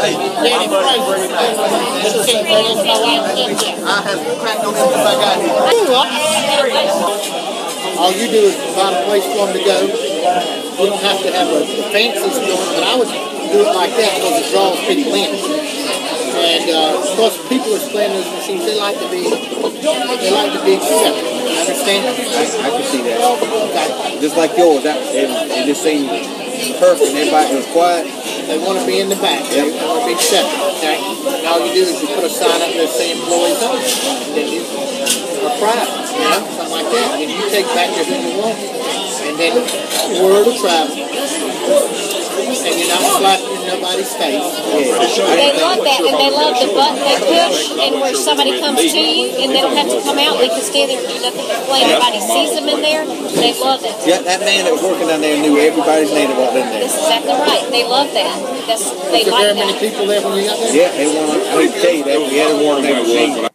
Danny Fraser. I have cracked on him since I got here. All you do is find a place for them to go. You don't have to have a fancy store, but I would do it like that because it draws people in. And of course, people are playing those machines. They like to be accepted. Understand? I can see that. Okay. Just like yours, it just seemed perfect. Everybody was quiet. They want to be in the back. They want to be separate. Okay. And all you do is you put a sign up there saying employees only, and then you are private, something like that. And you take back to who you want, and then word will travel. And you're not slapping in nobody's face. They love that, and they love the button they push, and where somebody comes to you, and they don't have to come out. They can stand there and do nothing but play. Everybody sees them in there. They love it. Yeah, that man that was working down there knew everybody's name that walked in there. That's exactly right. They love that. They Was like there that. many people there when you got there? Yeah, they wanted. I need to tell you that we had a warning machine.